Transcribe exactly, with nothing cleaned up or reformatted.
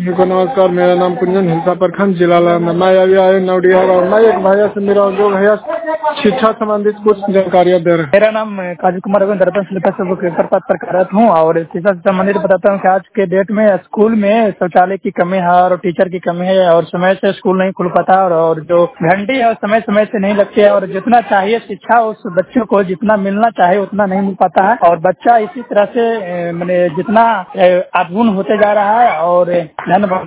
सभी को नमस्कार। मेरा नाम कुंजन, हिलसा प्रखंड, जिला नालंदा। मैं अभी आया नौडिहार और मैं एक भैया से मेरा जो भैया शिक्षा संबंधित कुछ जानकारियाँ दे रहे हैं। मेरा नाम काजू कुमार दरअसल पेपर पर कार्यरत हूँ और शिक्षा से संबंधित बताता हूँ कि आज के डेट में स्कूल में शौचालय की कमी है और टीचर की कमी है और समय से स्कूल नहीं खुल पाता और जो घंटी है समय समय से नहीं लगती है और जितना चाहिए शिक्षा उस बच्चों को जितना मिलना चाहिए उतना नहीं मिल पाता है और बच्चा इसी तरह से मैंने जितना आधुन होते जा रहा है। और धन्यवाद।